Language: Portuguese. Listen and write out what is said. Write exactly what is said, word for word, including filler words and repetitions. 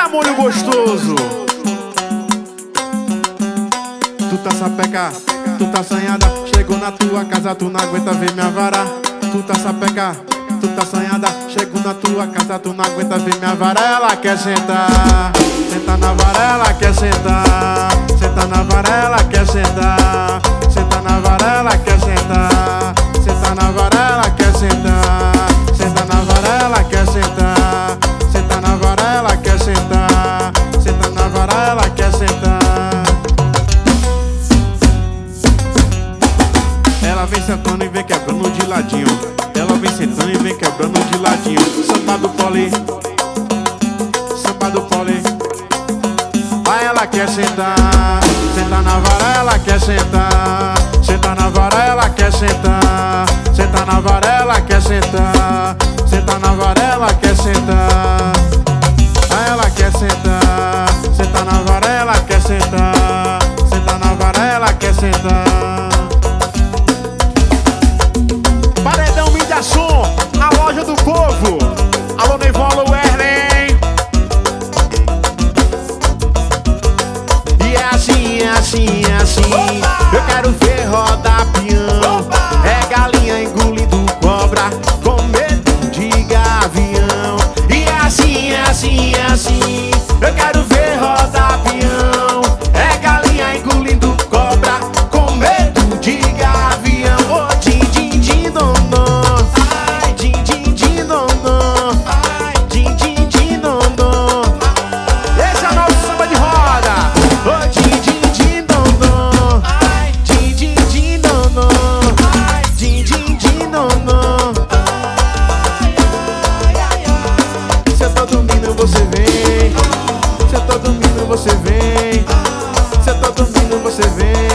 Eita, molho gostoso. Tu tá sapeca, tu tá assanhada. Chego na tua casa, tu não aguenta ver minha vara. Tu tá sapeca, tu tá assanhada. Chego na tua casa, tu não aguenta ver minha vara. Ela quer sentar, senta na vara, ela quer sentar. Senta na vara, ela quer sentar. Senta na vara, ela quer sentar. Senta na vara, ela quer sentar. Senta na vara, ela quer sentar. Senta na vara, ela quer sentar. Senta na vara, ela quer sentar. Ela vem sentando e vem quebrando de ladinho. Ela vem sentando e vem quebrando de ladinho. Samba do pole, samba do pole. Aí ela quer sentar. Senta na vara, ela quer sentar. Senta na vara, ela quer sentar. Senta na vara, ela quer sentar. Senta na vara, ela quer sentar. Aí ela quer sentar. Senta na vara, ela quer sentar. Senta na vara, ela quer sentar. Paredão Mídia Som, a loja do povo. Alô, Nevolo Werlen. E é assim, é assim, é assim. Opa! Eu quero ver rodar peão. Opa! É galinha engolindo cobra com medo de gavião. E é assim, é assim, é assim. Eu quero ver rodar peão. É galinha engolindo cobra com medo de gavião. Oh, din, din, din, dom, dom. Ai, din, din, din, dom, dom. Ai, din, din, din, dom, dom. Esse é o nosso samba de roda. Oh, din, din, din, dom, dom. Ai, din, din, din, dom, dom. Ai, din, din, din, dom, dom. Se eu tô dormindo, você vem. Se eu tô dormindo, você vem. Se eu tô dormindo, você vem.